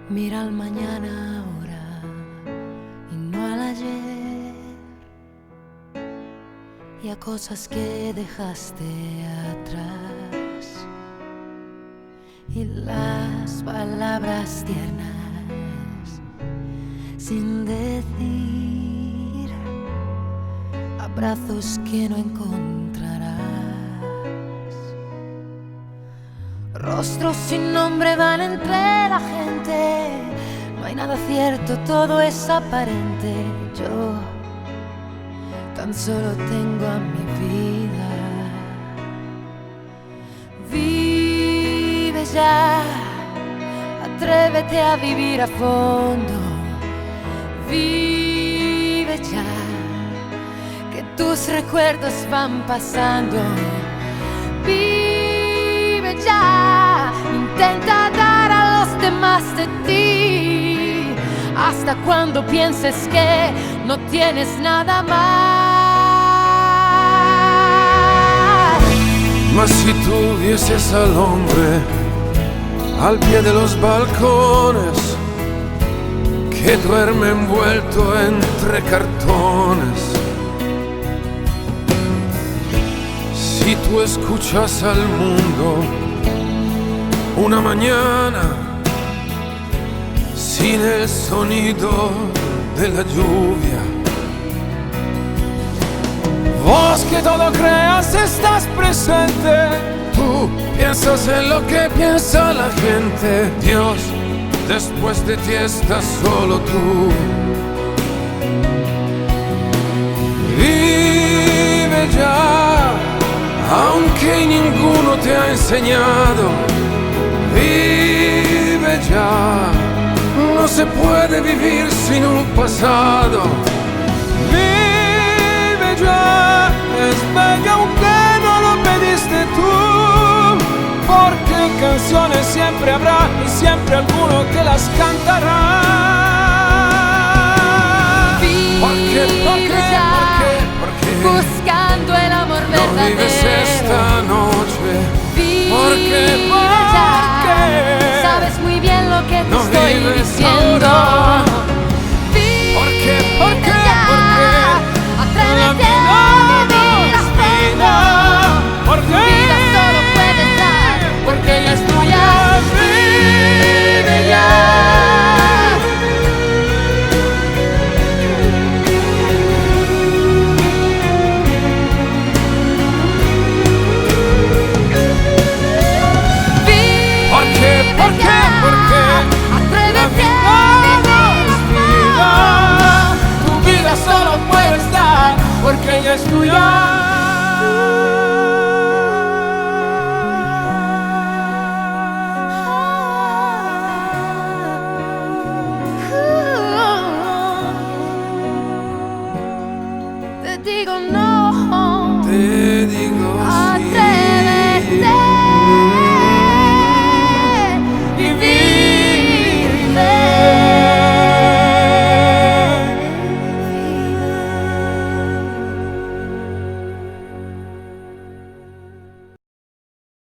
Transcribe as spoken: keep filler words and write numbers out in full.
Mira al mañana ahora y no al ayer, y a cosas que dejaste atrás, y las palabras tiernas sin decir, abrazos que no encontrarás, rostros sin nombre van entre la gente. No hay nada cierto, todo es aparente. Yo tan solo tengo a mi vida. Vive ya, atrévete a vivir a fondo. Vive ya, que tus recuerdos van pasando. Vive ya, intenta dar a los demás de ti, hasta cuando pienses que no tienes nada más. Mas si tú vieses al hombre al pie de los balcones, que duerme envuelto entre cartones, si tú escuchas al mundo una mañana sin el sonido de la lluvia, vos que todo creas estás presente, tú piensas en lo que piensa la gente. Dios, después de ti estás solo tú. Vive ya, aunque ninguno te ha enseñado. Vive ya, no se puede vivir sin un pasado. Vive ya, es bello aunque no lo pediste tú, porque canciones siempre habrá y siempre alguno que las cantará. Vive ¿Por qué? ¿Por qué? ya, ¿Por qué? ¿Por qué? buscando el amor No verdadero. vives esta noche. Vive ¿Por qué? ¿Por ya, qué? sabes muy bien lo que te No estoy vives diciendo.